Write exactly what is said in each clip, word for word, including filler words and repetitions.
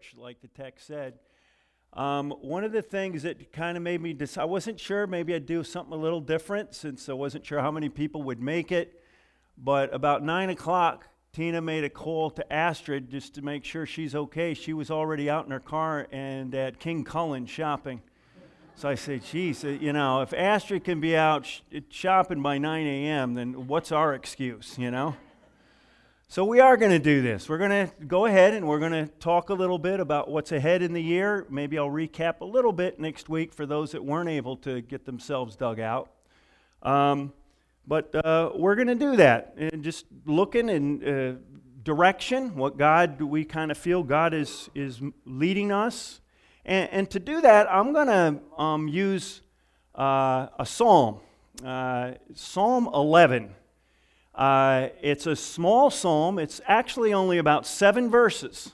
church, like the text said. Um, one of the things that kind of made me decide, I wasn't sure, maybe I'd do something a little different since I wasn't sure how many people would make it. But about nine o'clock, Tina made a call to Astrid just to make sure she's okay. She was already out in her car and at King Cullen shopping. So I said, geez, you know, if Astrid can be out sh- shopping by nine a.m., then what's our excuse, you know? So we are going to do this. We're going to go ahead and we're going to talk a little bit about what's ahead in the year. Maybe I'll recap a little bit next week for those that weren't able to get themselves dug out. Um, but uh, we're going to do that. And just looking in uh, direction, what God, we kind of feel God is, is leading us. And, and to do that, I'm going to um, use uh, a psalm, uh, Psalm eleven. Uh, it's a small psalm. It's actually only about seven verses.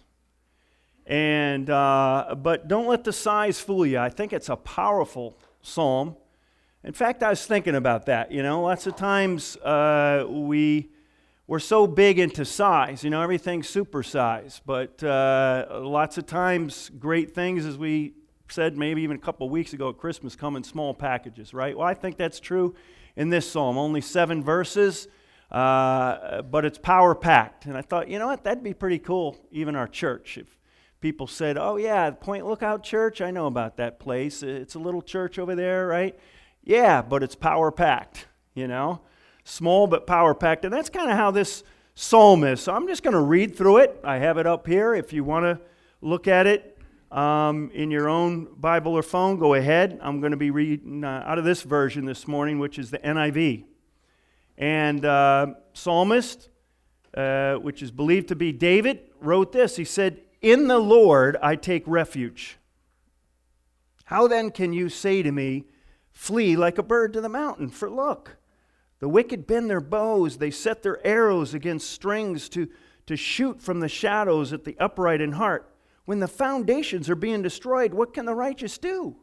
And uh, but don't let the size fool you. I think it's a powerful psalm. In fact, I was thinking about that. You know, lots of times uh, we we're so big into size. You know, everything's supersized. But uh, lots of times, great things, as we said maybe even a couple of weeks ago at Christmas, come in small packages, right? Well, I think that's true in this psalm. Only seven verses. Uh, but it's power-packed. And I thought, you know what, that'd be pretty cool, even our church. If people said, oh yeah, Point Lookout Church, I know about that place. It's a little church over there, right? Yeah, but it's power-packed, you know? Small but power-packed. And that's kind of how this psalm is. So I'm just going to read through it. I have it up here. If you want to look at it um, in your own Bible or phone, go ahead. I'm going to be reading uh, out of this version this morning, which is the N I V. And uh, psalmist, uh, which is believed to be David, wrote this. He said, "In the Lord I take refuge. How then can you say to me, flee like a bird to the mountain? For look, the wicked bend their bows. They set their arrows against strings to, to shoot from the shadows at the upright in heart. When the foundations are being destroyed, what can the righteous do?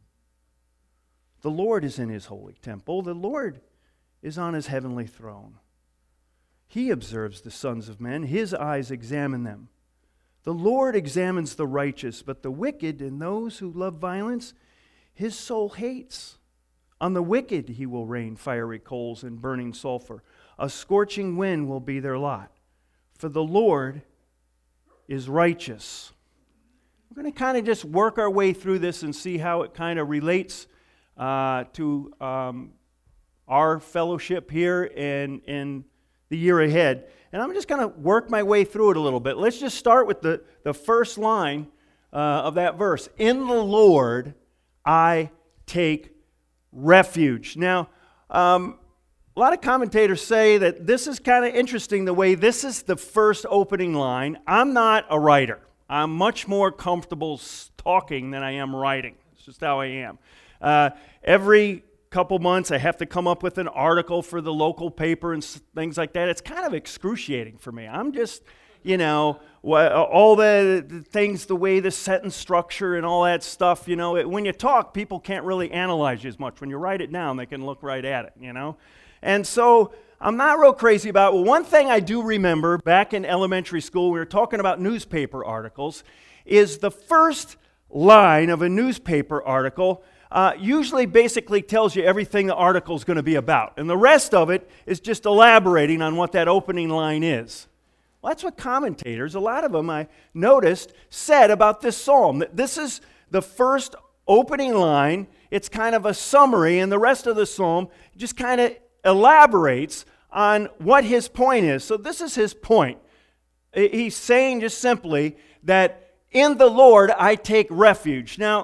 The Lord is in his holy temple. The Lord is on his heavenly throne. He observes the sons of men. His eyes examine them. The Lord examines the righteous, but the wicked and those who love violence, his soul hates. On the wicked he will rain fiery coals and burning sulfur. A scorching wind will be their lot. For the Lord is righteous." We're going to kind of just work our way through this and see how it kind of relates uh, to um, our fellowship here and in the year ahead. And I'm just going to work my way through it a little bit. Let's just start with the, the first line uh, of that verse. In the Lord I take refuge. Now, um, a lot of commentators say that this is kind of interesting the way this is the first opening line. I'm not a writer. I'm much more comfortable talking than I am writing. It's just how I am. Uh, every couple months I have to come up with an article for the local paper and things like that. It's kind of excruciating for me. I'm just, you know, all the, the things, the way the sentence structure and all that stuff, you know, it, when you talk, people can't really analyze you as much. When you write it down, they can look right at it, you know. And so I'm not real crazy about it. Well, one thing I do remember back in elementary school, we were talking about newspaper articles, is the first line of a newspaper article Uh, usually basically tells you everything the article is going to be about. And the rest of it is just elaborating on what that opening line is. Well, that's what commentators, a lot of them I noticed, said about this psalm. That this is the first opening line. It's kind of a summary, and the rest of the psalm just kind of elaborates on what his point is. So this is his point. He's saying just simply that in the Lord I take refuge. Now,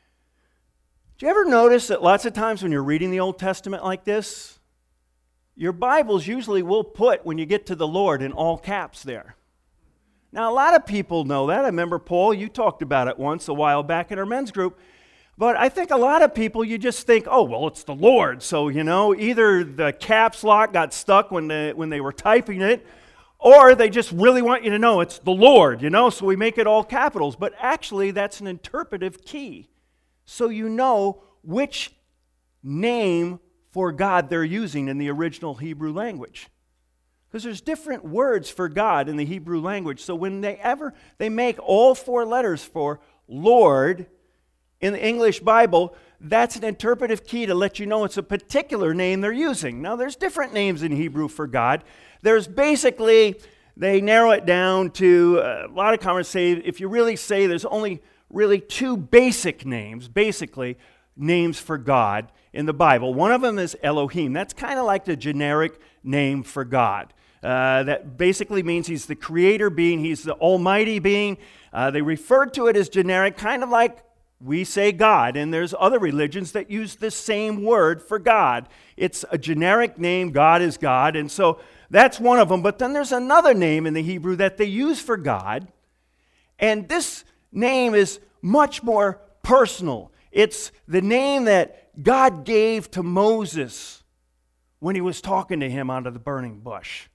do you ever notice that lots of times when you're reading the Old Testament like this, your Bibles usually will put, when you get to the Lord, in all caps there? Now, a lot of people know that. I remember, Paul, you talked about it once a while back in our men's group. But I think a lot of people, you just think, oh, well, it's the Lord. So, you know, either the caps lock got stuck when, the, when they were typing it, or they just really want you to know it's the Lord, you know, so we make it all capitals. But actually, that's an interpretive key. So you know which name for God they're using in the original Hebrew language. Because there's different words for God in the Hebrew language. So when they ever they make all four letters for Lord in the English Bible, that's an interpretive key to let you know it's a particular name they're using. Now, there's different names in Hebrew for God. There's basically, they narrow it down to, uh, a lot of commentators say, if you really say there's only really two basic names, basically, names for God in the Bible. One of them is Elohim. That's kind of like the generic name for God. Uh, that basically means he's the creator being, he's the almighty being. Uh, they refer to it as generic, kind of like we say God, and there's other religions that use the same word for God. It's a generic name, God is God, and so that's one of them. But then there's another name in the Hebrew that they use for God, and this name is much more personal. It's the name that God gave to Moses when he was talking to him out of the burning bush.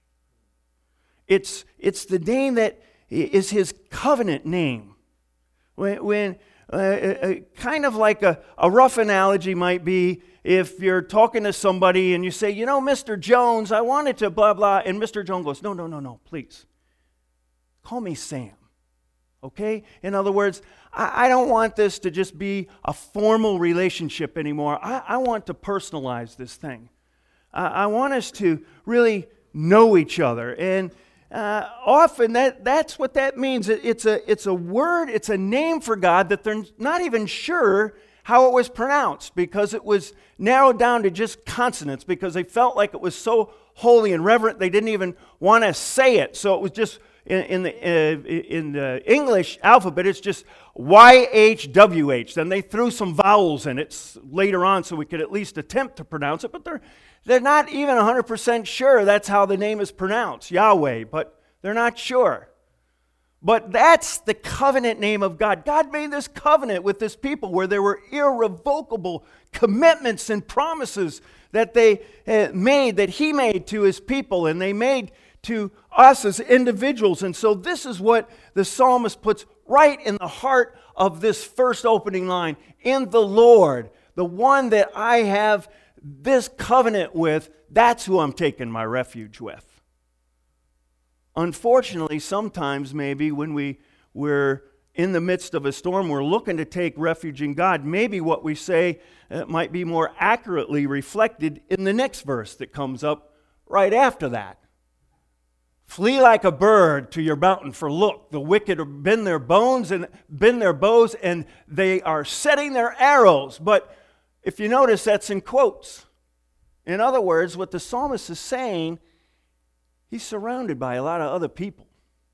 It's, it's the name that is his covenant name. When, when uh, uh, kind of like a, a rough analogy might be if you're talking to somebody and you say, you know, Mister Jones, I wanted to blah, blah, and Mister Jones goes, no, no, no, no, please. Call me Sam. Okay? In other words, I, I don't want this to just be a formal relationship anymore. I, I want to personalize this thing. Uh, I want us to really know each other. And uh, often that, that's what that means. It, it's, a, it's a word, it's a name for God that they're not even sure how it was pronounced because it was narrowed down to just consonants because they felt like it was so holy and reverent they didn't even want to say it. So it was just in, in, the, uh, in the English alphabet, it's just Y H W H. Then they threw some vowels in it later on so we could at least attempt to pronounce it, but they're They're not even one hundred percent sure that's how the name is pronounced, Yahweh, but they're not sure. But that's the covenant name of God. God made this covenant with this people where there were irrevocable commitments and promises that they made, that he made to his people, and they made to us as individuals. And so this is what the psalmist puts right in the heart of this first opening line. In the Lord, the one that I have this covenant with, that's who I'm taking my refuge with. Unfortunately, sometimes maybe when we, we're in the midst of a storm, we're looking to take refuge in God, maybe what we say uh, might be more accurately reflected in the next verse that comes up right after that. Flee like a bird to your mountain, for look, the wicked have been their bones and been their bows, and they are setting their arrows. But if you notice, that's in quotes. In other words, what the psalmist is saying, he's surrounded by a lot of other people.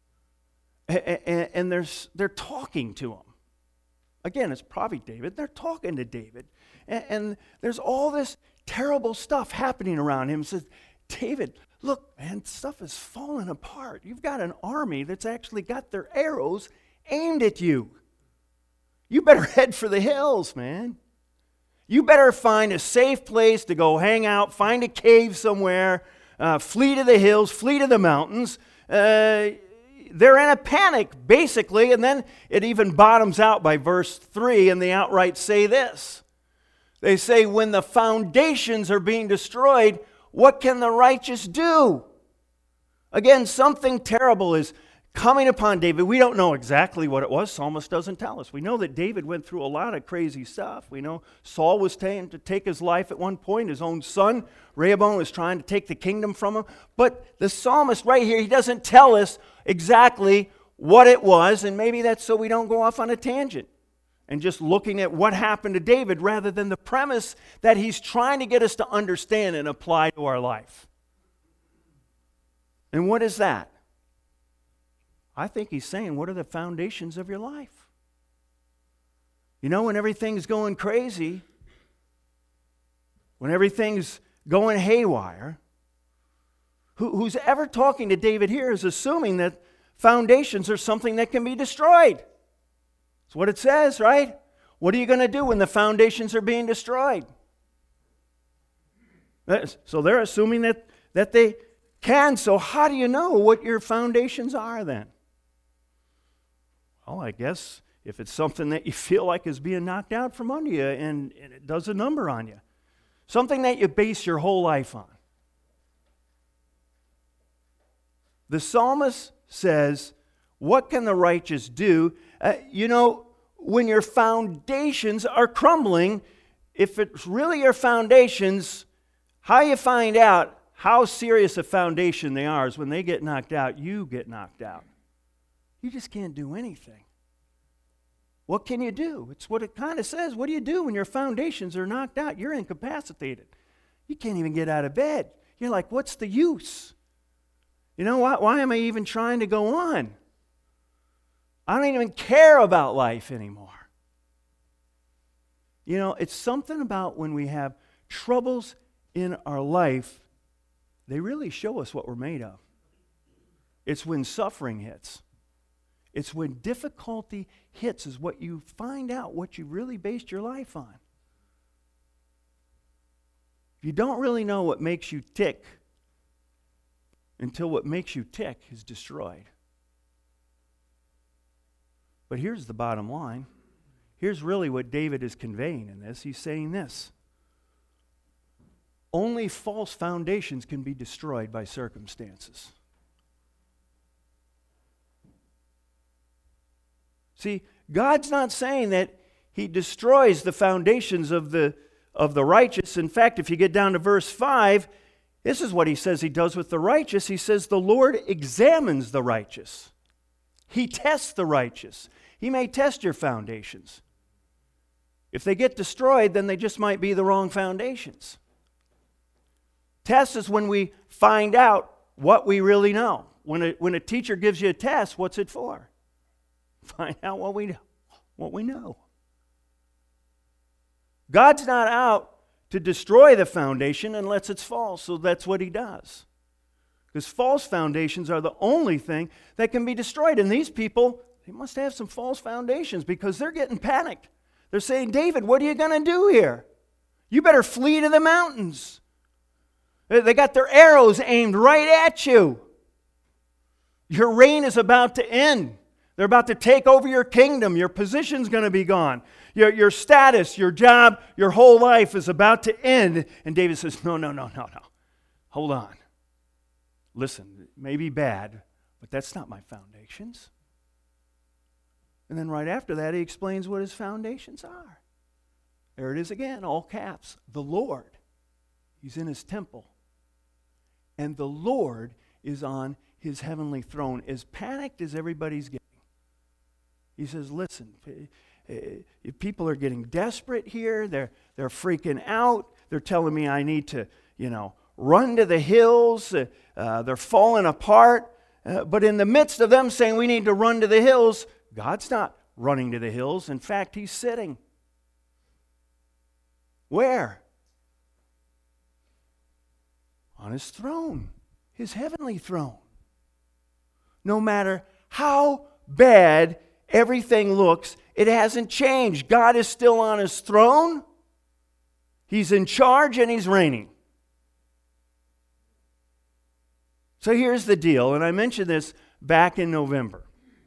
And they're, they're talking to him. Again, it's probably David. They're talking to David. And there's all this terrible stuff happening around him. He says, David, look, man, stuff is falling apart. You've got an army that's actually got their arrows aimed at you. You better head for the hills, man. You better find a safe place to go hang out, find a cave somewhere, uh, flee to the hills, flee to the mountains. Uh, they're in a panic, basically, and then it even bottoms out by verse three, and they outright say this. They say, when the foundations are being destroyed, what can the righteous do? Again, something terrible is coming upon David. We don't know exactly what it was. Psalmist doesn't tell us. We know that David went through a lot of crazy stuff. We know Saul was trying to take his life at one point. His own son, Rehoboam, was trying to take the kingdom from him. But the psalmist right here, he doesn't tell us exactly what it was, and maybe that's so we don't go off on a tangent and just looking at what happened to David rather than the premise that he's trying to get us to understand and apply to our life. And what is that? I think he's saying, what are the foundations of your life? You know, when everything's going crazy, when everything's going haywire, who, who's ever talking to David here is assuming that foundations are something that can be destroyed. That's what it says, right? What are you going to do when the foundations are being destroyed? So they're assuming that, that they can. So how do you know what your foundations are then? Well, I guess if it's something that you feel like is being knocked out from under you and, and it does a number on you. Something that you base your whole life on. The psalmist says, what can the righteous do? Uh, you know, when your foundations are crumbling, if it's really your foundations, how you find out how serious a foundation they are is when they get knocked out, you get knocked out. You just can't do anything. What can you do? It's what it kind of says. What do you do when your foundations are knocked out? You're incapacitated. You can't even get out of bed. You're like, what's the use? You know, why, why am I even trying to go on? I don't even care about life anymore. You know, it's something about when we have troubles in our life, they really show us what we're made of. It's when suffering hits. It's when difficulty hits is what you find out what you really based your life on. You don't really know what makes you tick until what makes you tick is destroyed. But here's the bottom line. Here's really what David is conveying in this. He's saying this. Only false foundations can be destroyed by circumstances. See, God's not saying that He destroys the foundations of the, of the righteous. In fact, if you get down to verse five, this is what He says He does with the righteous. He says, the Lord examines the righteous. He tests the righteous. He may test your foundations. If they get destroyed, then they just might be the wrong foundations. Test is when we find out what we really know. When a, when a teacher gives you a test, what's it for? Find out what we, what we know. God's not out to destroy the foundation unless it's false, so that's what He does. Because false foundations are the only thing that can be destroyed. And these people, they must have some false foundations because they're getting panicked. They're saying, David, what are you going to do here? You better flee to the mountains. They got their arrows aimed right at you. Your reign is about to end. They're about to take over your kingdom. Your position's going to be gone. Your, your status, your job, your whole life is about to end. And David says, no, no, no, no, no. Hold on. Listen, it may be bad, but that's not my foundations. And then right after that, he explains what his foundations are. There it is again, all caps. The Lord. He's in His temple. And the Lord is on His heavenly throne. As panicked as everybody's getting. He says, listen, if people are getting desperate here, they're, they're freaking out. They're telling me I need to, you know, run to the hills. Uh, they're falling apart. Uh, but in the midst of them saying we need to run to the hills, God's not running to the hills. In fact, He's sitting. Where? On His throne, His heavenly throne. No matter how bad everything looks, it hasn't changed. God is still on His throne. He's in charge and He's reigning. So here's the deal, and I mentioned this back in November.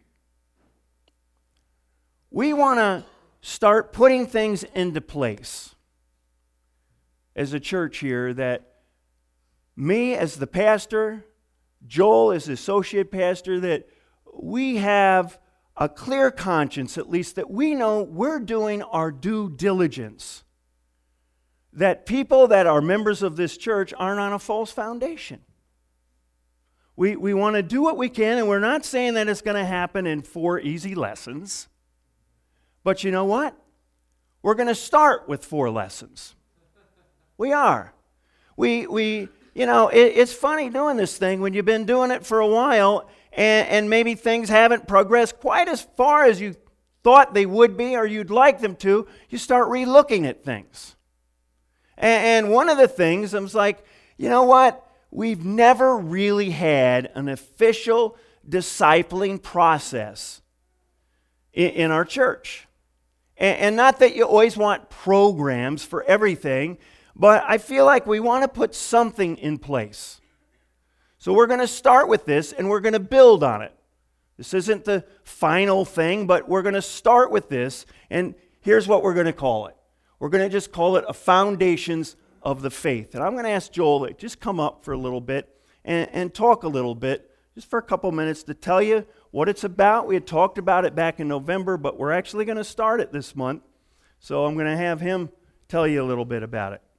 We want to start putting things into place as a church here that me as the pastor, Joel as the associate pastor, that we have a clear conscience, at least, that we know we're doing our due diligence. That people that are members of this church aren't on a false foundation. We, we want to do what we can, and we're not saying that it's going to happen in four easy lessons. But you know what? We're going to start with four lessons. We are. We, we you know, it, it's funny doing this thing when you've been doing it for a while, and, and maybe things haven't progressed quite as far as you thought they would be or you'd like them to. You start re-looking at things. And, and one of the things, I was like, you know what? We've never really had an official discipling process in, in our church. And, and not that you always want programs for everything, but I feel like we want to put something in place. So we're going to start with this, and we're going to build on it. This isn't the final thing, but we're going to start with this, and here's what we're going to call it. We're going to just call it a Foundations of the Faith. And I'm going to ask Joel to just come up for a little bit and, and talk a little bit just for a couple minutes to tell you what it's about. We had talked about it back in November, but we're actually going to start it this month. So I'm going to have him tell you a little bit about it.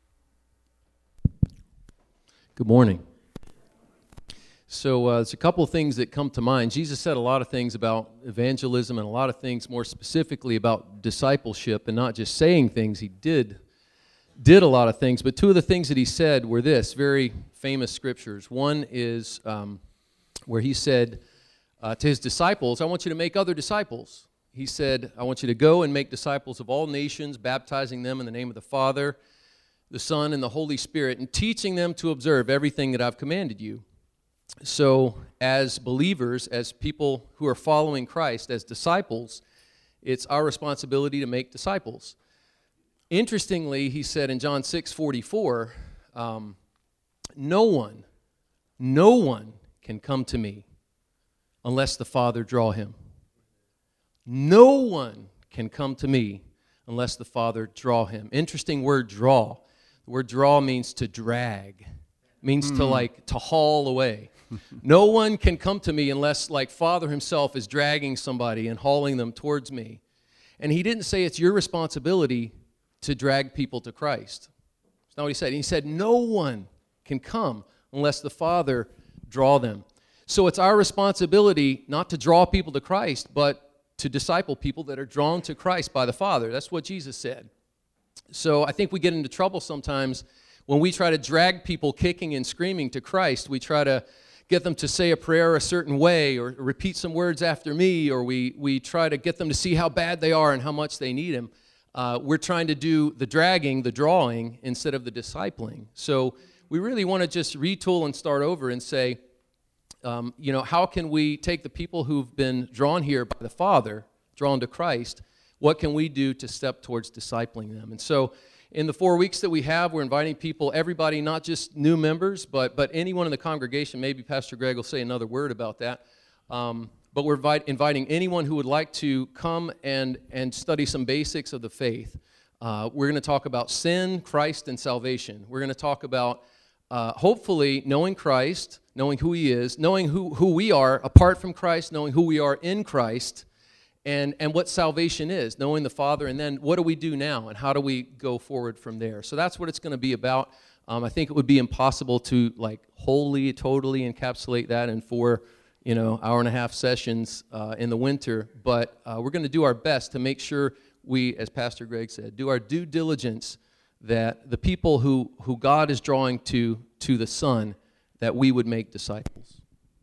Good morning. So uh, there's a couple of things that come to mind. Jesus said a lot of things about evangelism and a lot of things more specifically about discipleship and not just saying things. He did, did a lot of things, but two of the things that he said were this, very famous scriptures. One is um, where he said uh, to his disciples, I want you to make other disciples. He said, I want you to go and make disciples of all nations, baptizing them in the name of the Father, the Son, and the Holy Spirit, and teaching them to observe everything that I've commanded you. So as believers, as people who are following Christ, as disciples, it's our responsibility to make disciples. Interestingly, he said in John six forty-four, um, no one, no one can come to me unless the Father draw him. No one can come to me unless the Father draw him. Interesting word, draw. The word draw means to drag, means mm. to like, to haul away. No one can come to me unless, like, Father himself is dragging somebody and hauling them towards me. And he didn't say it's your responsibility to drag people to Christ. That's not what he said. He said no one can come unless the Father draw them. So it's our responsibility not to draw people to Christ, but to disciple people that are drawn to Christ by the Father. That's what Jesus said. So I think we get into trouble sometimes when we try to drag people kicking and screaming to Christ. We try to get them to say a prayer a certain way or repeat some words after me, or we, we try to get them to see how bad they are and how much they need him. Uh, we're trying to do the dragging, the drawing, instead of the discipling. So we really want to just retool and start over and say, um, you know, how can we take the people who've been drawn here by the Father, drawn to Christ, what can we do to step towards discipling them? And so in the four weeks that we have, we're inviting people, everybody, not just new members, but but anyone in the congregation. Maybe Pastor Greg will say another word about that. Um, but we're invite, inviting anyone who would like to come and, and study some basics of the faith. Uh, we're going to talk about sin, Christ, and salvation. We're going to talk about, uh, hopefully, knowing Christ, knowing who he is, knowing who, who we are apart from Christ, knowing who we are in Christ, And, and what salvation is, knowing the Father, and then what do we do now, and how do we go forward from there? So that's what it's going to be about. Um, I think it would be impossible to like wholly, totally encapsulate that in four, you know, hour and a half sessions uh, in the winter. But uh, we're going to do our best to make sure we, as Pastor Greg said, do our due diligence that the people who who God is drawing to to the Son, that we would make disciples.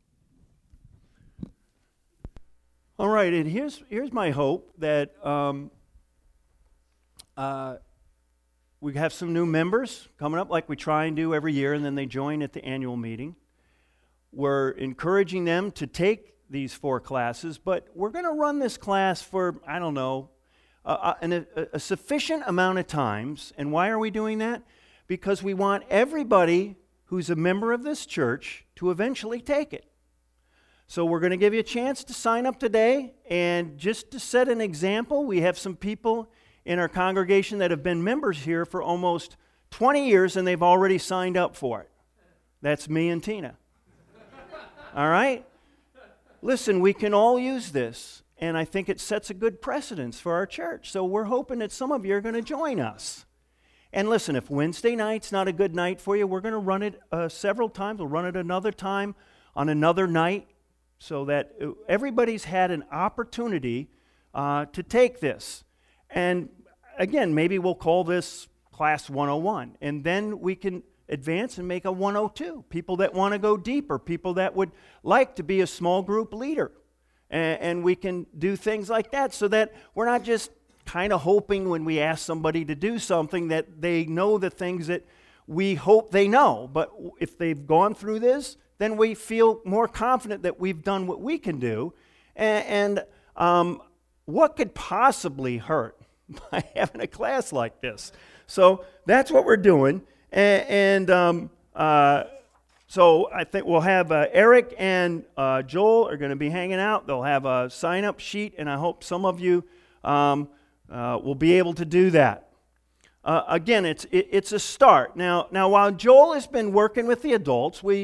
All right, and here's here's my hope that um, uh, we have some new members coming up like we try and do every year, and then they join at the annual meeting. We're encouraging them to take these four classes, but we're going to run this class for, I don't know, uh, a, a, a sufficient amount of times. And why are we doing that? Because we want everybody who's a member of this church to eventually take it. So we're going to give you a chance to sign up today, and just to set an example, we have some people in our congregation that have been members here for almost twenty years, and they've already signed up for it. That's me and Tina. All right? Listen, we can all use this, and I think it sets a good precedence for our church. So we're hoping that some of you are going to join us. And listen, if Wednesday night's not a good night for you, we're going to run it uh, several times. We'll run it another time on another night, so that everybody's had an opportunity uh, to take this. And again, maybe we'll call this Class one oh one, and then we can advance and make a one oh two. People that want to go deeper, people that would like to be a small group leader. And, and we can do things like that so that we're not just kind of hoping when we ask somebody to do something that they know the things that we hope they know. But if they've gone through this, then we feel more confident that we've done what we can do. And, and um, what could possibly hurt by having a class like this? So that's what we're doing. And, and um, uh, so I think we'll have uh, Eric and uh, Joel are going to be hanging out. They'll have a sign-up sheet, and I hope some of you um, uh, will be able to do that. Uh, again, it's it, it's a start. Now, now, while Joel has been working with the adults, we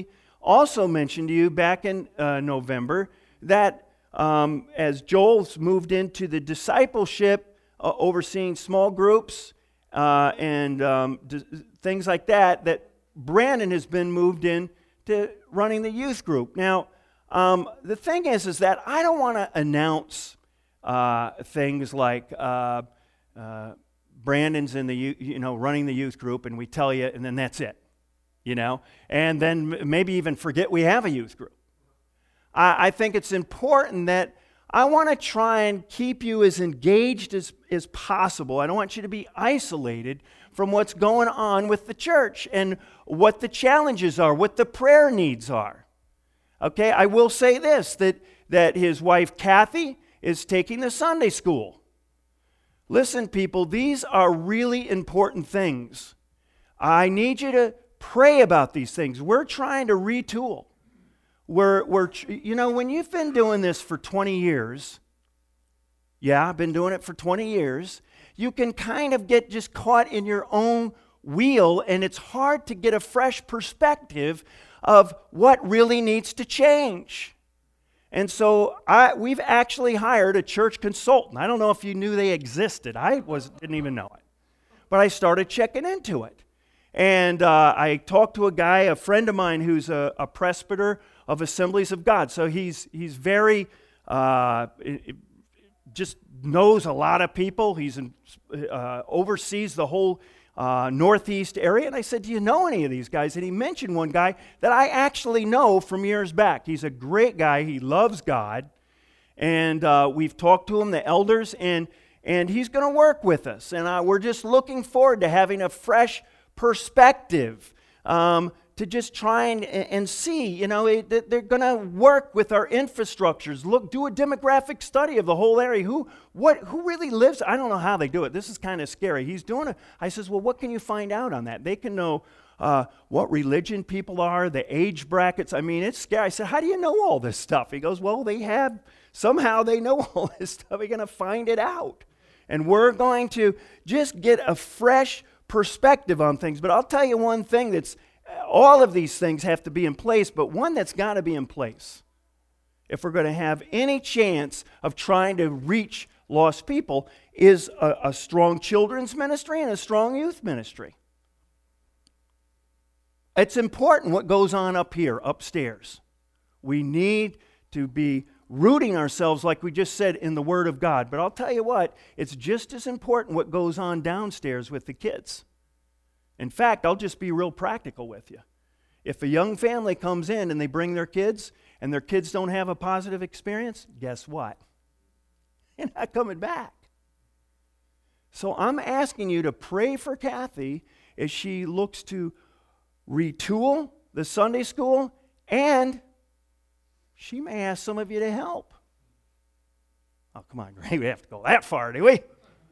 also mentioned to you back in uh, November that um, as Joel's moved into the discipleship, uh, overseeing small groups uh, and um, d- things like that, that Brandon has been moved in to running the youth group. Now, um, the thing is, is that I don't want to announce uh, things like uh, uh, Brandon's in the you know running the youth group, and we tell you, and then that's it, you know, and then maybe even forget we have a youth group. I, I think it's important that I want to try and keep you as engaged as, as possible. I don't want you to be isolated from what's going on with the church and what the challenges are, what the prayer needs are. Okay, I will say this, that, that his wife Kathy is taking the Sunday school. Listen, people, these are really important things. I need you to pray about these things. We're trying to retool. We're, we're, you know, when you've been doing this for twenty years, yeah, I've been doing it for twenty years, you can kind of get just caught in your own wheel, and it's hard to get a fresh perspective of what really needs to change. And so I, we've actually hired a church consultant. I don't know if you knew they existed. I was, didn't even know it. But I started checking into it. And uh, I talked to a guy, a friend of mine who's a, a presbyter of Assemblies of God. So he's, he's very, uh, it, just knows a lot of people. He's in, uh, oversees the whole uh, Northeast area. And I said, do you know any of these guys? And he mentioned one guy that I actually know from years back. He's a great guy. He loves God. And uh, we've talked to him, the elders, and, and he's going to work with us. And uh, we're just looking forward to having a fresh perspective um, to just try and, and see, you know, it, that they're going to work with our infrastructures. Look, do a demographic study of the whole area. Who, what, who really lives? I don't know how they do it. This is kind of scary. He's doing it. I says, well, what can you find out on that? They can know uh, what religion people are, the age brackets. I mean, it's scary. I said, how do you know all this stuff? He goes, well, they have, somehow they know all this stuff. We're going to find it out. And we're going to just get a fresh perspective on things. But I'll tell you one thing, that's all of these things have to be in place, but one that's got to be in place if we're going to have any chance of trying to reach lost people is a, a strong children's ministry and a strong youth ministry. It's important what goes on up here, upstairs. We need to be rooting ourselves, like we just said, in the Word of God. But I'll tell you what, it's just as important what goes on downstairs with the kids. In fact, I'll just be real practical with you. If a young family comes in and they bring their kids, and their kids don't have a positive experience, guess what? They're not coming back. So I'm asking you to pray for Kathy as she looks to retool the Sunday school, and she may ask some of you to help. Oh, come on, Greg, we have to go that far, do we?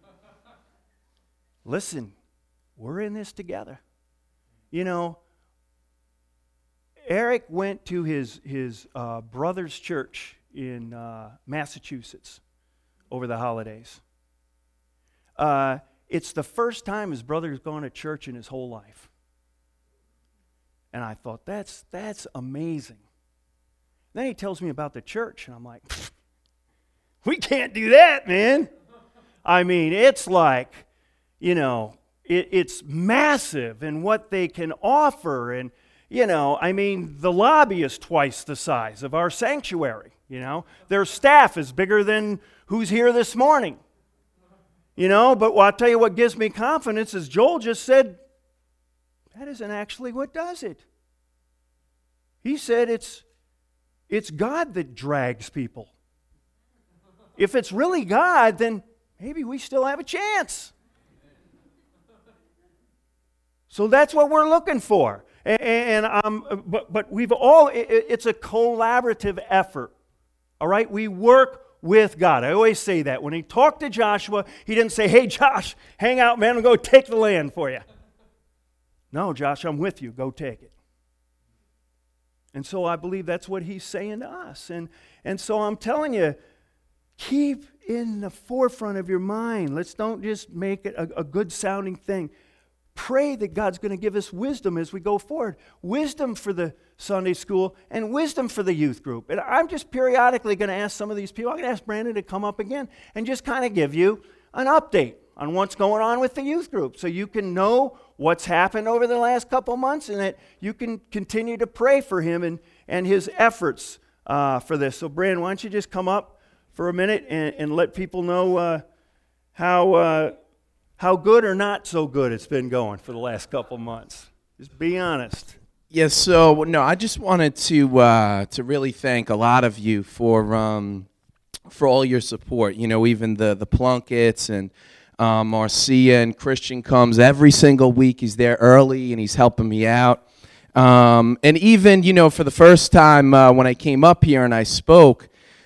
Listen, we're in this together. You know, Eric went to his, his uh, brother's church in uh, Massachusetts over the holidays. Uh, it's the first time his brother's gone to church in his whole life. And I thought, that's, that's amazing. Then he tells me about the church, and I'm like, we can't do that, man. I mean, it's like, you know, it, it's massive in what they can offer. And, you know, I mean, the lobby is twice the size of our sanctuary, you know. Their staff is bigger than who's here this morning. You know, but I'll tell you what gives me confidence is Joel just said, that isn't actually what does it. He said it's It's God that drags people. If it's really God, then maybe we still have a chance. So that's what we're looking for. And, and um, but but we've all it, it's a collaborative effort. All right, we work with God. I always say that. When he talked to Joshua, he didn't say, "Hey, Josh, hang out, man, and go take the land for you." No, Josh, I'm with you. Go take it. And so I believe that's what he's saying to us. And, and so I'm telling you, keep in the forefront of your mind. Let's don't just make it a, a good-sounding thing. Pray that God's going to give us wisdom as we go forward. Wisdom for the Sunday school, and wisdom for the youth group. And I'm just periodically going to ask some of these people, I'm going to ask Brandon to come up again and just kind of give you an update on what's going on with the youth group so you can know what's happened over the last couple months and that you can continue to pray for him and, and his efforts uh, for this. So, Brandon, why don't you just come up for a minute and, and let people know uh, how, uh, how good or not so good it's been going for the last couple months. Just be honest. Yes, so, no, I just wanted to uh, to really thank a lot of you for um, for all your support. You know, even the, the Plunketts and um, Marcia and Christian comes every single week. He's there early and he's helping me out. Um, and even, you know, for the first time uh, when I came up here and I spoke,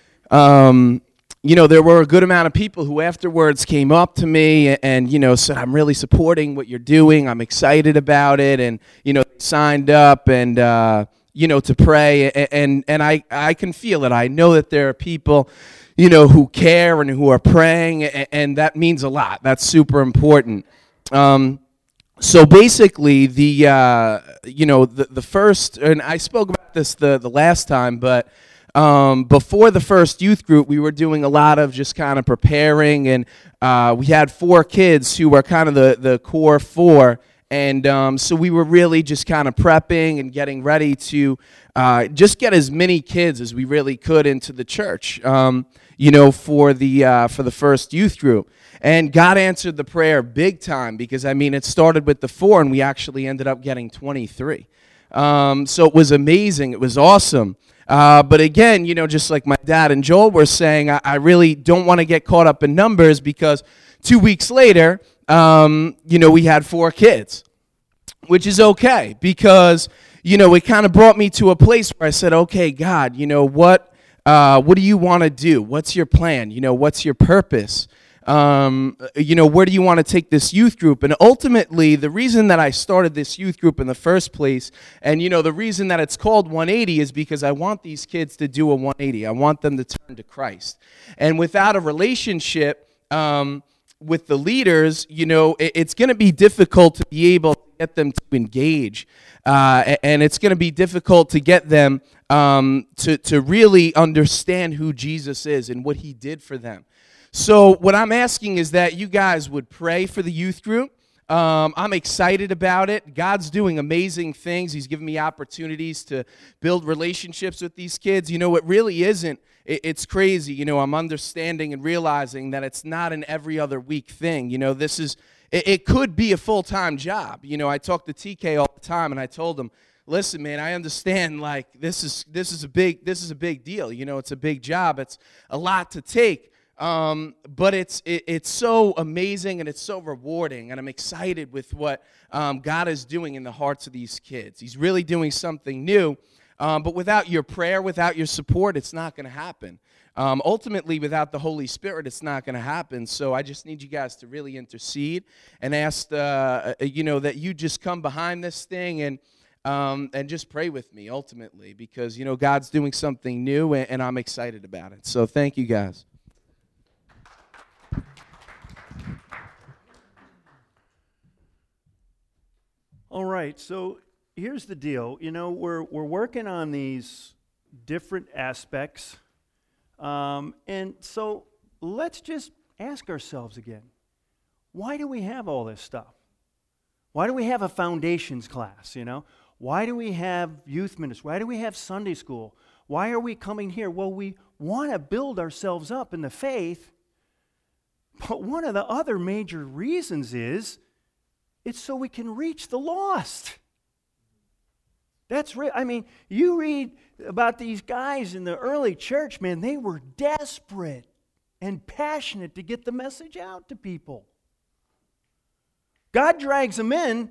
um, you know, there were a good amount of people who afterwards came up to me and, and, you know, said, I'm really supporting what you're doing. I'm excited about it. And, you know, signed up and, uh, you know, to pray. And, and, and I, I can feel it. I know that there are people, you know, who care and who are praying. And, and that means a lot. That's super important. Um, so basically, the, uh, you know, the, the first, and I spoke about this the, the last time, but Um, before the first youth group, we were doing a lot of just kind of preparing, and uh, we had four kids who were kind of the, the core four, and um, so we were really just kind of prepping and getting ready to uh, just get as many kids as we really could into the church, um, you know, for the uh, for the first youth group. And God answered the prayer big time because, I mean, it started with the four, and we actually ended up getting twenty-three. Um, so it was amazing. It was awesome. Uh, but again, you know, just like my dad and Joel were saying, I, I really don't want to get caught up in numbers because two weeks later, um, you know, we had four kids, which is okay because, you know, it kind of brought me to a place where I said, okay, God, you know, what, uh, what do you want to do? What's your plan? You know, what's your purpose? Um, you know, where do you want to take this youth group? And ultimately, the reason that I started this youth group in the first place, and, you know, the reason that it's called one eighty is because I want these kids to do a one eighty. I want them to turn to Christ. And without a relationship um, with the leaders, you know, it, it's going to be difficult to be able to get them to engage. Uh, and it's going to be difficult to get them um, to, to really understand who Jesus is and what he did for them. So what I'm asking is that you guys would pray for the youth group. Um, I'm excited about it. God's doing amazing things. He's given me opportunities to build relationships with these kids. You know, it really isn't. It, it's crazy. You know, I'm understanding and realizing that it's not an every other week thing. You know, this is, it, it could be a full-time job. You know, I talk to T K all the time, and I told him, listen, man, I understand, like, this is, this is a big, this is a big deal. You know, it's a big job. It's a lot to take. Um, but it's it, it's so amazing and it's so rewarding, and I'm excited with what um, God is doing in the hearts of these kids. He's really doing something new, um, but without your prayer, without your support, it's not going to happen. Um, ultimately, without the Holy Spirit, it's not going to happen. So I just need you guys to really intercede and ask, uh, you know, that you just come behind this thing and um, and just pray with me, ultimately, because, you know, God's doing something new, and, and I'm excited about it. So thank you, guys. All right, so here's the deal. You know, we're we're working on these different aspects, um, and so let's just ask ourselves again, why do we have all this stuff? Why do we have a foundations class, you know? Why do we have youth ministry? Why do we have Sunday school? Why are we coming here? Well, we want to build ourselves up in the faith, but one of the other major reasons is it's so we can reach the lost. That's real. I mean, you read about these guys in the early church, man, they were desperate and passionate to get the message out to people. God drags them in,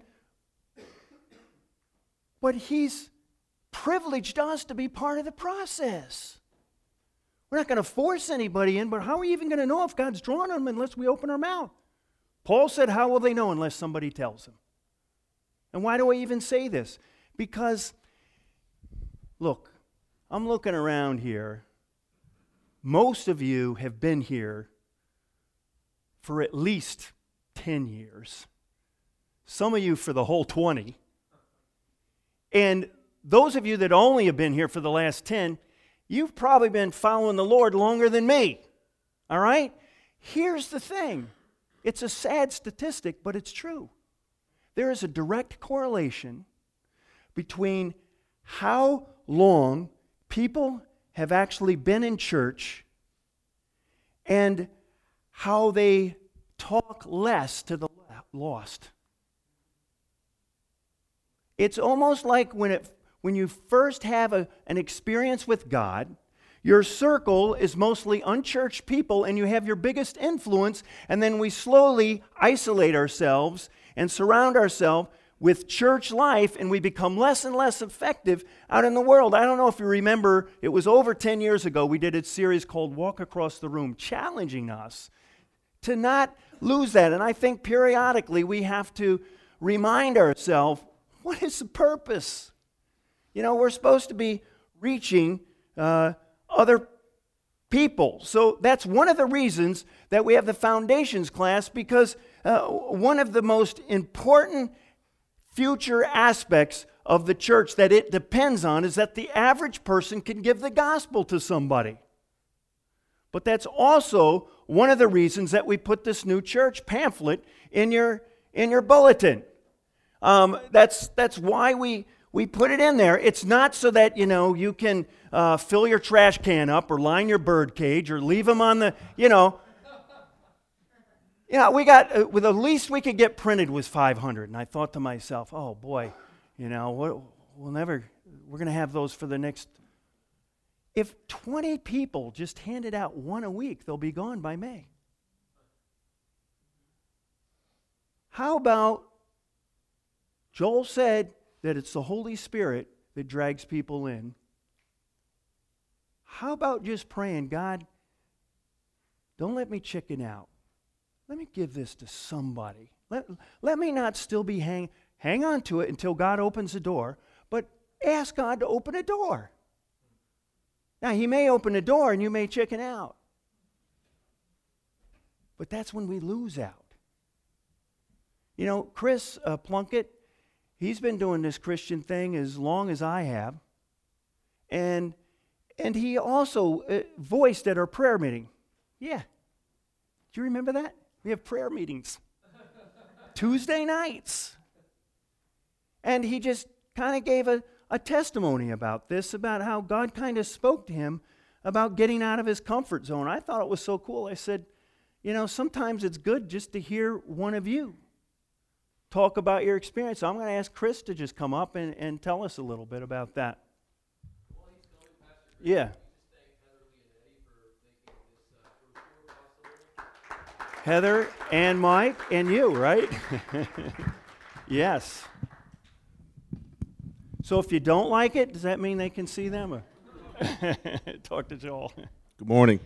but he's privileged us to be part of the process. We're not going to force anybody in, but how are we even going to know if God's drawn them unless we open our mouth? Paul said, how will they know unless somebody tells them? And why do I even say this? Because, look, I'm looking around here. Most of you have been here for at least ten years. Some of you for the whole twenty. And those of you that only have been here for the last ten, you've probably been following the Lord longer than me. All right? Here's the thing. It's a sad statistic, but it's true. There is a direct correlation between how long people have actually been in church and how they talk less to the lost. It's almost like when it when you first have a, an experience with God, your circle is mostly unchurched people and you have your biggest influence, and then we slowly isolate ourselves and surround ourselves with church life, and we become less and less effective out in the world. I don't know if you remember, it was over ten years ago, we did a series called Walk Across the Room, challenging us to not lose that. And I think periodically we have to remind ourselves, what is the purpose? You know, we're supposed to be reaching uh, other people. So that's one of the reasons that we have the foundations class, because uh, one of the most important future aspects of the church that it depends on is that the average person can give the gospel to somebody. But that's also one of the reasons that we put this new church pamphlet in your in your bulletin. Um, that's that's why we we put it in there. It's not so that, you know, you can uh, fill your trash can up or line your bird cage or leave them on the, you know. Yeah, we got, uh, with the least we could get printed was five hundred. And I thought to myself, oh boy, you know, we'll, we'll never, we're going to have those for the next. If twenty people just handed out one a week, they'll be gone by May. How about, Joel said that it's the Holy Spirit that drags people in. How about just praying, God, don't let me chicken out. Let me give this to somebody. Let, let me not still be hang, hang on to it until God opens the door, but ask God to open a door. Now, He may open a door and you may chicken out. But that's when we lose out. You know, Chris uh, Plunkett, he's been doing this Christian thing as long as I have. And, and he also uh, voiced at our prayer meeting. Yeah. Do you remember that? We have prayer meetings. Tuesday nights. And he just kind of gave a, a testimony about this, about how God kind of spoke to him about getting out of his comfort zone. I thought it was so cool. I said, you know, sometimes it's good just to hear one of you talk about your experience. So I'm going to ask Chris to just come up and, and tell us a little bit about that. Yeah. Heather and Mike and you, right? Yes. So if you don't like it, does that mean they can see them? Or talk to Joel. Good morning.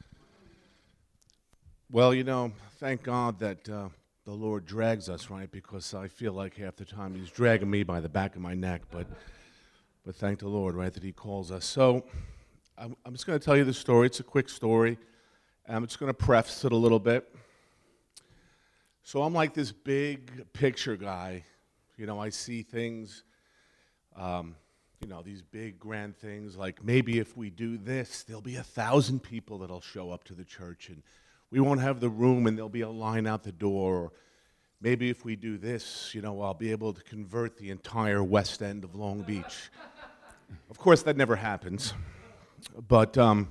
Well, you know, thank God that uh, the Lord drags us, right? Because I feel like half the time He's dragging me by the back of my neck. But, but thank the Lord, right, that He calls us. So I'm, I'm just going to tell you the story. It's a quick story. I'm just going to preface it a little bit. So I'm like this big picture guy. You know, I see things, um, you know, these big grand things, like maybe if we do this, there'll be a thousand people that'll show up to the church, and we won't have the room, and there'll be a line out the door. Or maybe if we do this, you know, I'll be able to convert the entire west end of Long Beach. Of course, that never happens. But um,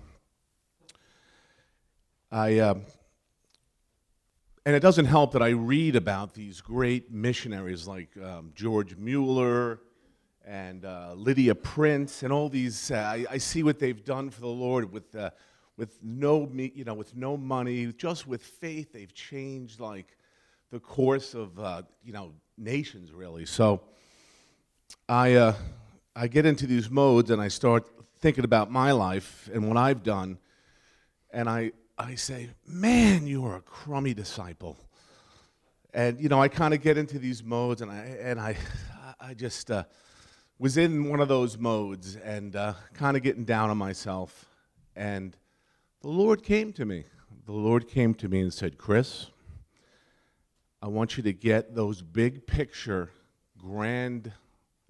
I... Uh, And it doesn't help that I read about these great missionaries like um, George Mueller and uh, Lydia Prince and all these. Uh, I, I see what they've done for the Lord with uh, with no you know with no money, just with faith. They've changed like the course of uh, you know nations really. So I uh, I get into these modes and I start thinking about my life and what I've done, and I. I say, man, you are a crummy disciple. And, you know, I kind of get into these modes, and I and I, I just uh, was in one of those modes and uh, kind of getting down on myself. And the Lord came to me. The Lord came to me and said, Chris, I want you to get those big picture, grand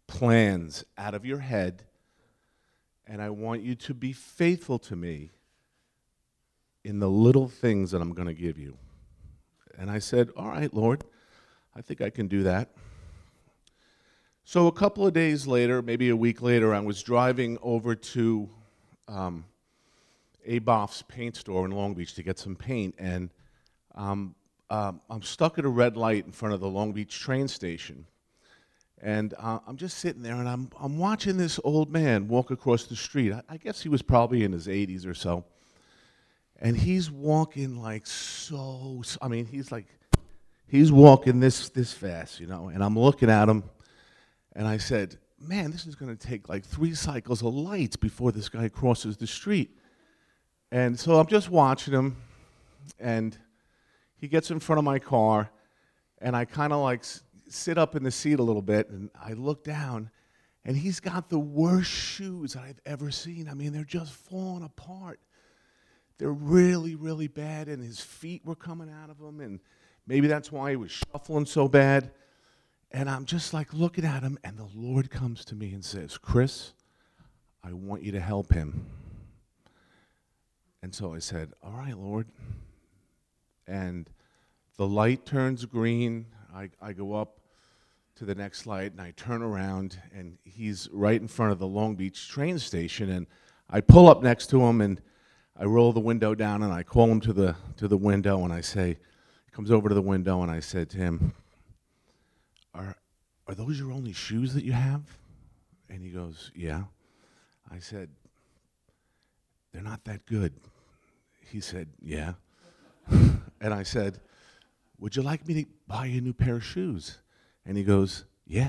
plans out of your head, and I want you to be faithful to me in the little things that I'm going to give you. And I said, all right, Lord, I think I can do that. So a couple of days later, maybe a week later, I was driving over to um, Aboff's paint store in Long Beach to get some paint, and um, um, I'm stuck at a red light in front of the Long Beach train station. And uh, I'm just sitting there, and I'm, I'm watching this old man walk across the street. I, I guess he was probably in his eighties or so. And he's walking like so, I mean, he's like, he's walking this, this fast, you know. And I'm looking at him, and I said, man, this is going to take like three cycles of lights before this guy crosses the street. And so I'm just watching him, and he gets in front of my car, and I kind of like sit up in the seat a little bit, and I look down, and he's got the worst shoes I've ever seen. I mean, they're just falling apart. They're really, really bad, and his feet were coming out of them, and maybe that's why he was shuffling so bad. And I'm just like looking at him, and the Lord comes to me and says, Chris, I want you to help him. And so I said, all right, Lord. And the light turns green. I, I go up to the next light, and I turn around, and he's right in front of the Long Beach train station. And I pull up next to him, and I roll the window down, and I call him to the, to the window, and I say, he comes over to the window, and I said to him, are, are those your only shoes that you have? And he goes, yeah. I said, they're not that good. He said, yeah. And I said, would you like me to buy you a new pair of shoes? And he goes, yeah.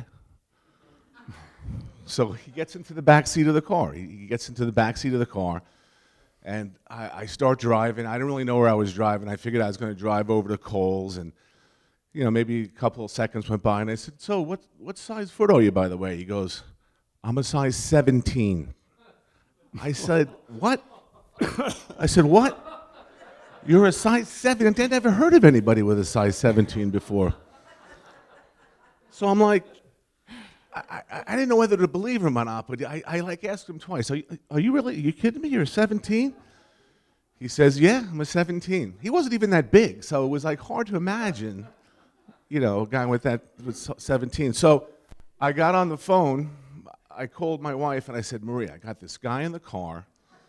So he gets into the back seat of the car. He, he gets into the back seat of the car, and I, I start driving. I didn't really know where I was driving. I figured I was going to drive over to Kohl's, and you know, maybe a couple of seconds went by, and I said, so what, what size foot are you, by the way? He goes, I'm a size seventeen. I said, what? I said, what? You're a size seven? I'd never heard of anybody with a size seventeen before. So I'm like, I, I, I didn't know whether to believe him or not, but I, I like asked him twice, are you, are you really, are you kidding me? You're a seventeen? He says, yeah, I'm a seventeen. He wasn't even that big, so it was like hard to imagine, you know, a guy with that with seventeen. So I got on the phone, I called my wife, and I said, Maria, I got this guy in the car.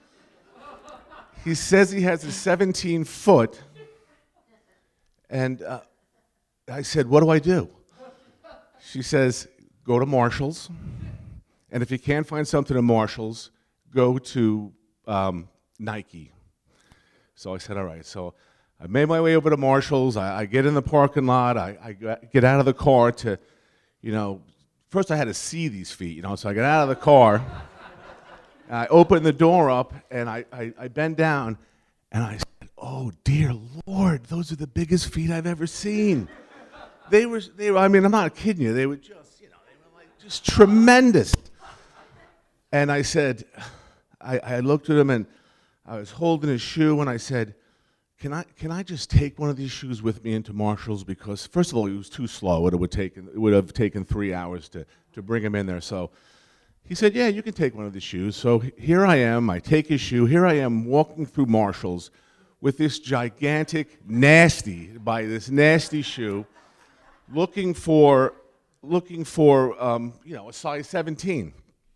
He says he has a seventeen foot, and uh, I said, what do I do? She says, go to Marshall's, and if you can't find something at Marshall's, go to um, Nike. So I said, all right. So I made my way over to Marshall's. I, I get in the parking lot. I, I get out of the car to, you know, first I had to see these feet, you know, so I get out of the car. I open the door up, and I, I, I bend down, and I said, oh, dear Lord, those are the biggest feet I've ever seen. They were, they were, I mean, I'm not kidding you. They were just, you know, they were like just tremendous. And I said, I, I looked at him, and I was holding his shoe, and I said, can I, can I just take one of these shoes with me into Marshall's? Because, first of all, he was too slow. It would, take, it would have taken three hours to, to bring him in there. So he said, yeah, you can take one of the shoes. So here I am. I take his shoe. Here I am walking through Marshall's with this gigantic, nasty, by this nasty shoe, looking for, looking for um, you know, a size seventeen.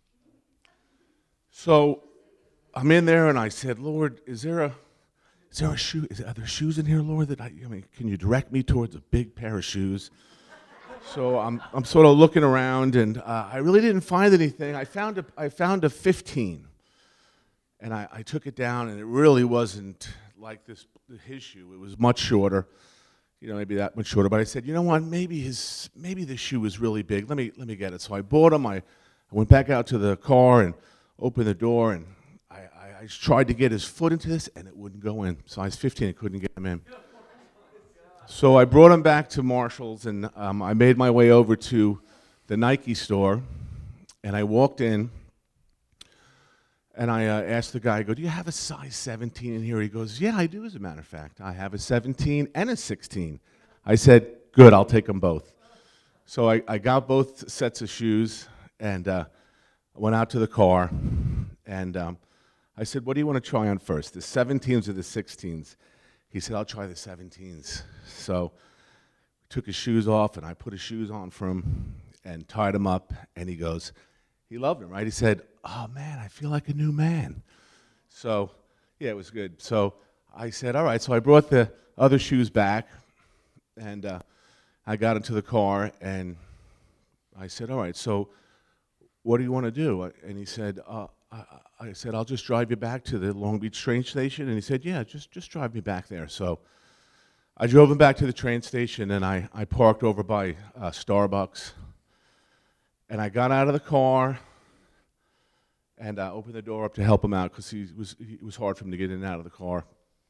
So I'm in there, and I said, Lord, is there a, is there a shoe? Is, are there shoes in here, Lord? That I, I mean, can you direct me towards a big pair of shoes? So I'm, I'm sort of looking around, and uh, I really didn't find anything. I found a, I found a fifteen, and I, I took it down, and it really wasn't like this, his shoe. It was much shorter, you know, maybe that much shorter. But I said, you know what? Maybe his, maybe the shoe is really big. Let me, let me get it. So I bought him. I, I went back out to the car and opened the door, and I, I, I tried to get his foot into this, and it wouldn't go in. Size fifteen, I couldn't get him in. So I brought him back to Marshall's, and um, I made my way over to the Nike store, and I walked in, and I uh, asked the guy, I go, do you have a size seventeen in here? He goes, yeah, I do, as a matter of fact. I have a seventeen and a sixteen. I said, good, I'll take them both. So I, I got both sets of shoes, And uh, I went out to the car, and um, I said, what do you want to try on first, the seventeens or the sixteens? He said, I'll try the seventeens. So he took his shoes off, and I put his shoes on for him and tied him up, and he goes, he loved them, right? He said, oh, man, I feel like a new man. So, yeah, it was good. So I said, all right. So I brought the other shoes back, and uh, I got into the car, and I said, all right, so what do you want to do? And he said, uh, I, I said, I'll just drive you back to the Long Beach train station. And he said, yeah, just, just drive me back there. So I drove him back to the train station, and I, I parked over by uh, Starbucks. And I got out of the car, and I opened the door up to help him out because he was, it was hard for him to get in and out of the car.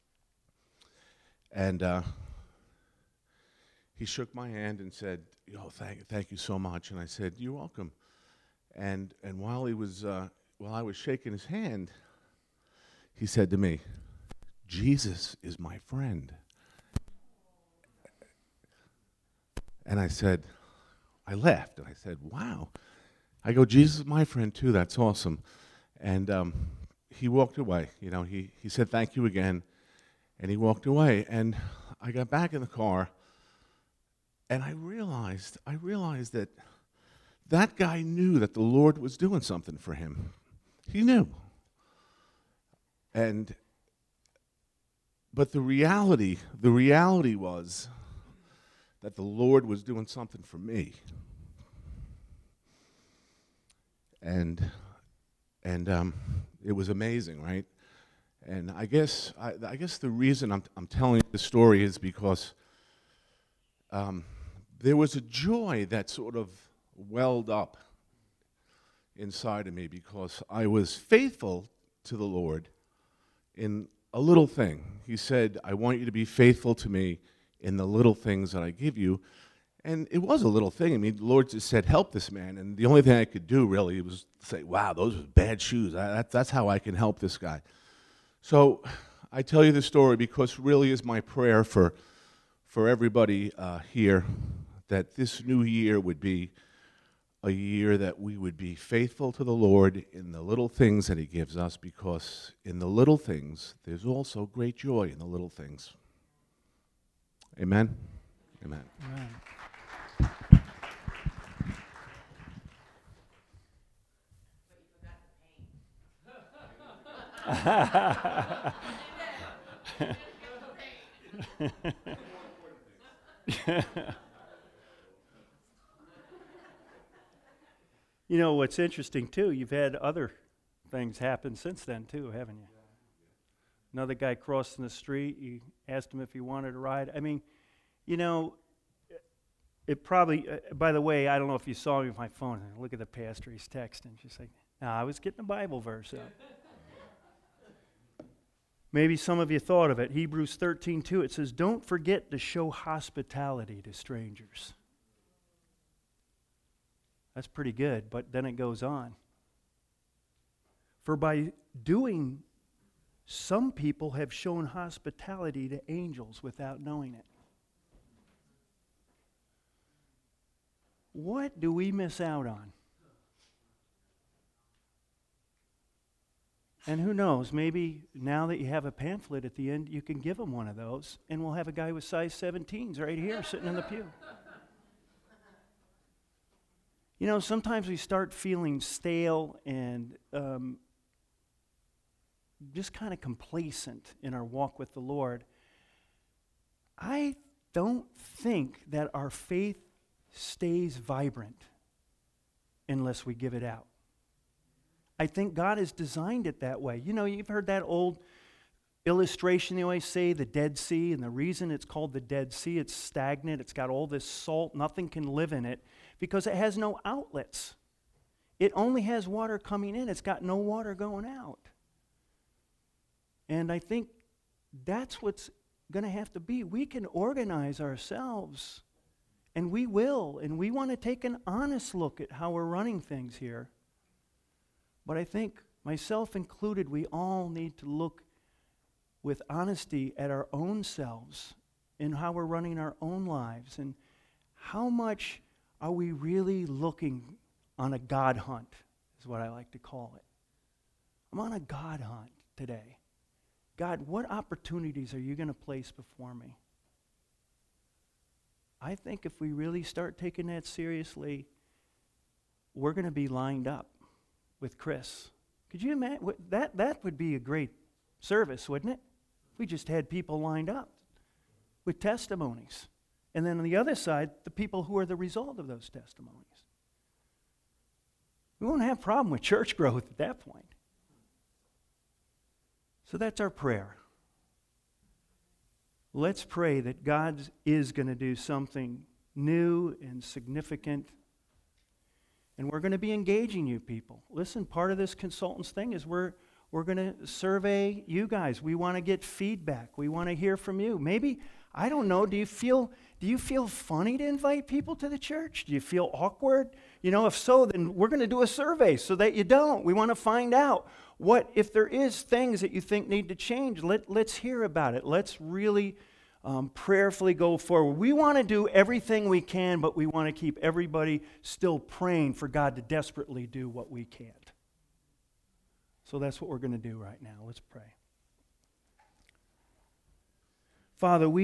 And uh, he shook my hand and said, "Oh, thank, thank you so much." And I said, "You're welcome." And and while he was, uh, while I was shaking his hand, he said to me, "Jesus is my friend." And I said, I laughed, and I said, "Wow." I go, "Jesus is my friend too. That's awesome." And um, he walked away. You know, he he said, "Thank you again," and he walked away. And I got back in the car, and I realized, I realized that that guy knew that the Lord was doing something for him. He knew. And, but the reality, the reality was that the Lord was doing something for me. And, and um, it was amazing, right? And I guess, I, I guess the reason I'm, I'm telling you this story is because um, there was a joy that sort of welled up inside of me because I was faithful to the Lord in a little thing. He said, "I want you to be faithful to me in the little things that I give you." And it was a little thing. I mean, the Lord just said, "Help this man." And the only thing I could do really was say, "Wow, those are bad shoes. I, that, that's how I can help this guy." So I tell you this story because really is my prayer for, for everybody uh, here, that this new year would be a year that we would be faithful to the Lord in the little things that He gives us, because in the little things, there's also great joy in the little things. Amen? Amen. Amen. You know, what's interesting, too, you've had other things happen since then, too, haven't you? Another guy crossing the street, you asked him if he wanted a ride. I mean, you know, it probably, uh, by the way, I don't know if you saw me with my phone. Look at the pastor, he's texting. She's like, "No, I was getting a Bible verse out." Maybe some of you thought of it. Hebrews thirteen two, it says, "Don't forget to show hospitality to strangers." That's pretty good, but then it goes on. "For by doing, some people have shown hospitality to angels without knowing it." What do we miss out on? And who knows, maybe now that you have a pamphlet at the end, you can give them one of those, and we'll have a guy with size seventeens right here sitting in the pew. You know, sometimes we start feeling stale and um, just kind of complacent in our walk with the Lord. I don't think that our faith stays vibrant unless we give it out. I think God has designed it that way. You know, you've heard that old illustration, they always say, the Dead Sea, and the reason it's called the Dead Sea, it's stagnant, it's got all this salt, nothing can live in it, because it has no outlets. It only has water coming in, it's got no water going out. And I think that's what's going to have to be. We can organize ourselves, and we will, and we want to take an honest look at how we're running things here. But I think, myself included, we all need to look with honesty at our own selves and how we're running our own lives, and how much are we really looking on a God hunt, is what I like to call it. I'm on a God hunt today. God, what opportunities are you going to place before me? I think if we really start taking that seriously, we're going to be lined up with Chris. Could you imagine? That, that would be a great service, wouldn't it? If we just had people lined up with testimonies. And then on the other side, the people who are the result of those testimonies. We won't have a problem with church growth at that point. So that's our prayer. Let's pray that God is going to do something new and significant. And we're going to be engaging you people. Listen, part of this consultants thing is we're, we're going to survey you guys. We want to get feedback. We want to hear from you. Maybe, I don't know, do you feel do you feel funny to invite people to the church? Do you feel awkward? You know, if so, then we're going to do a survey so that you don't. We want to find out what, if there is things that you think need to change, let, let's hear about it. Let's really um, prayerfully go forward. We want to do everything we can, but we want to keep everybody still praying for God to desperately do what we can't. So that's what we're going to do right now. Let's pray. Father, we